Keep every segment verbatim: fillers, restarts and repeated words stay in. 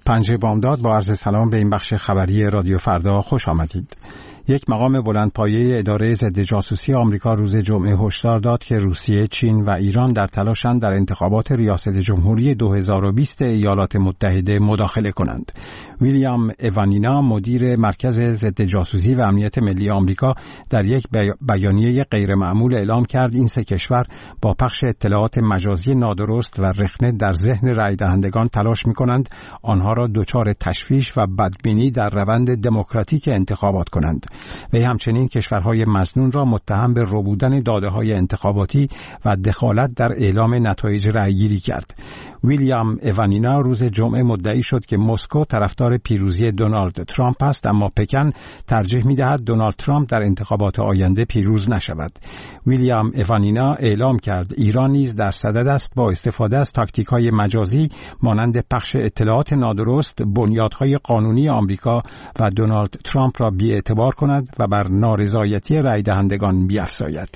پنجه بامداد با عرض سلام به این بخش خبری رادیو فردا خوش آمدید. یک مقام بلندپایه اداره ضد جاسوسی آمریکا روز جمعه هشدار داد که روسیه، چین و ایران در تلاشند در انتخابات ریاست جمهوری دو هزار و بیست ایالات متحده مداخله کنند. ویلیام اوانینا، مدیر مرکز ضد جاسوسی و امنیت ملی آمریکا، در یک بیانیه غیرمعمول اعلام کرد این سه کشور با پخش اطلاعات مجازی نادرست و رخنه در ذهن رای دهندگان تلاش می‌کنند آنها را دچار تشویش و بدبینی در روند دموکراتیک انتخابات کنند. و همچنین کشورهای مظنون را متهم به ربودن داده‌های انتخاباتی و دخالت در اعلام نتایج رأی‌گیری کرد. ویلیام اوانینا روز جمعه مدعی شد که مسکو طرفدار پیروزی دونالد ترامپ است، اما پکن ترجیح می‌دهد دونالد ترامپ در انتخابات آینده پیروز نشود. ویلیام اوانینا اعلام کرد ایران نیز در صدد است با استفاده از تاکتیک‌های مجازی مانند پخش اطلاعات نادرست بنیادهای قانونی آمریکا و دونالد ترامپ را بی‌اعتبار کند و بر نارضایتی رای دهندگان بیفزاید.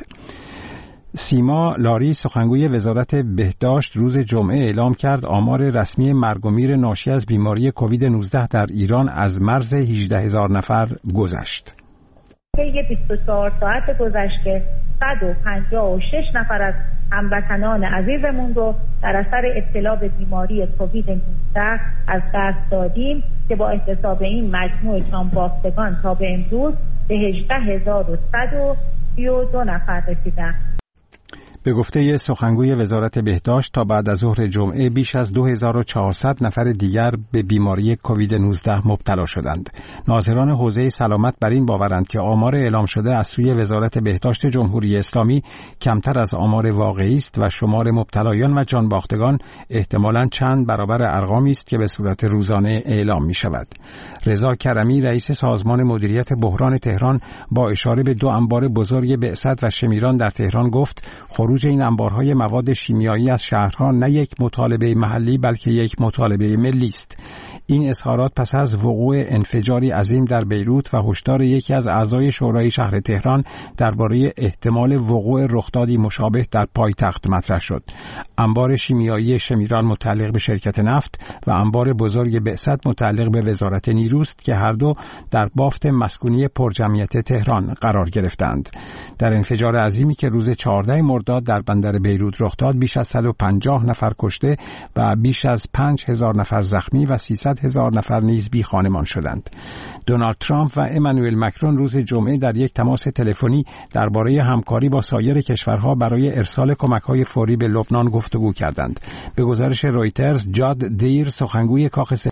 سیما لاری، سخنگوی وزارت بهداشت، روز جمعه اعلام کرد آمار رسمی مرگ و میر ناشی از بیماری کووید نوزده در ایران از مرز هجده هزار نفر گذشت. طی بیست و چهار ساعت گذشته صد و پنجاه و شش نفر از هموطنان عزیزمون رو در اثر ابتلا به بیماری کووید نوزده از دست دادیم که با احتساب این مجموع جانباختگان تا به امروز به هجده هزار و صد و سی و دو نفر رسیدند. به گفته سخنگوی وزارت بهداشت تا بعد از ظهر جمعه بیش از دو هزار و چهارصد نفر دیگر به بیماری کووید نوزده مبتلا شدند. ناظران حوزه سلامت بر این باورند که آمار اعلام شده از سوی وزارت بهداشت جمهوری اسلامی کمتر از آمار واقعی است و شمار مبتلایان و جانباختگان احتمالاً چند برابر ارقامی است که به صورت روزانه اعلام می شود. رضا کرمی، رئیس سازمان مدیریت بحران تهران، با اشاره به دو انبار بزرگ بعثت و شمیران در تهران گفت خروج این انبارهای مواد شیمیایی از شهرها نه یک مطالبه محلی بلکه یک مطالبه ملی است. این اظهارات پس از وقوع انفجاری عظیم در بیروت و هشدار یکی از اعضای شورای شهر تهران درباره احتمال وقوع رخدادی مشابه در پایتخت مطرح شد. انبار شیمیایی شمیران متعلق به شرکت نفت و انبار بزرگ بعثت متعلق به وزارت نیروست که هر دو در بافت مسکونی پرجمعیت تهران قرار گرفتند. در انفجار عظیمی که روز چهاردهم مرداد در بندر بیروت رخ داد بیش از صد و پنجاه نفر کشته و بیش از پنج هزار نفر زخمی و سیصد هزار نفر نیز بی خانمان شدند. دونالد ترامپ و امانوئل مکرون روز جمعه در یک تماس تلفنی درباره همکاری با سایر کشورها برای ارسال کمک‌های فوری به لبنان گفتگو کردند. به گزارش رویترز، جاد دیر، سخنگوی کاخ